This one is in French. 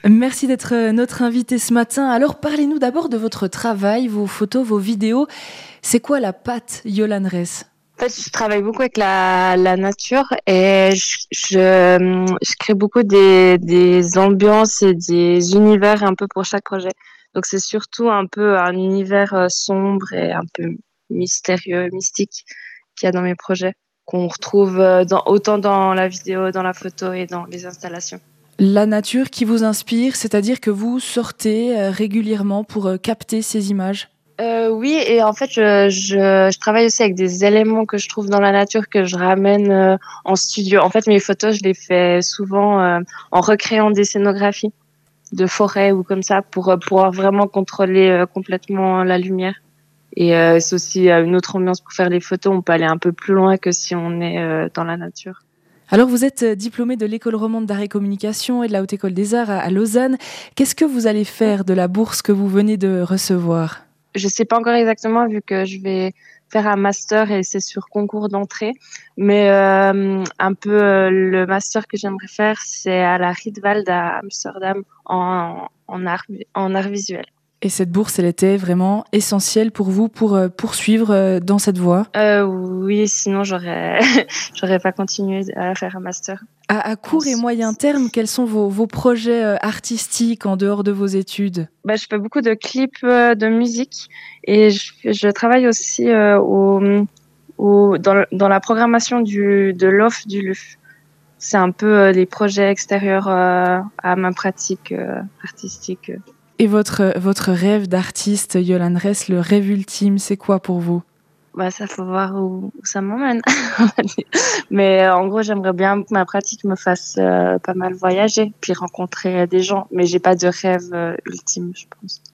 Merci d'être notre invité ce matin. Alors, parlez-nous d'abord de votre travail, vos photos, vos vidéos. C'est quoi la patte Yolan Res? En fait, je travaille beaucoup avec la nature et je crée beaucoup des ambiances et des univers un peu pour chaque projet. Donc, c'est surtout un peu un univers sombre et un peu mystérieux, mystique qu'il y a dans mes projets, qu'on retrouve autant dans la vidéo, dans la photo et dans les installations. La nature qui vous inspire, c'est-à-dire que vous sortez régulièrement pour capter ces images? Oui, et en fait, je travaille aussi avec des éléments que je trouve dans la nature que je ramène en studio. En fait, mes photos, je les fais souvent en recréant des scénographies de forêt ou comme ça pour pouvoir vraiment contrôler complètement la lumière. Et c'est aussi une autre ambiance pour faire les photos. On peut aller un peu plus loin que si on est dans la nature. Alors, vous êtes diplômé de l'École romande d'art et communication et de la Haute École des Arts à Lausanne. Qu'est-ce que vous allez faire de la bourse que vous venez de recevoir? Je sais pas encore exactement vu que je vais faire un master et c'est sur concours d'entrée. Mais un peu le master que j'aimerais faire, c'est à la Rietveld à Amsterdam en art visuel. Et cette bourse, elle était vraiment essentielle pour vous pour poursuivre dans cette voie? Oui, sinon j'aurais pas continué à faire un master. À court et moyen terme, quels sont vos projets artistiques en dehors de vos études? Je fais beaucoup de clips de musique et je travaille aussi dans la programmation de l'OFF du LUF. C'est un peu les projets extérieurs à ma pratique artistique. Et votre rêve d'artiste, Yolan Res, le rêve ultime, c'est quoi pour vous? Ça faut voir où ça m'emmène. Mais en gros, j'aimerais bien que ma pratique me fasse pas mal voyager, puis rencontrer des gens. Mais j'ai pas de rêve ultime, je pense.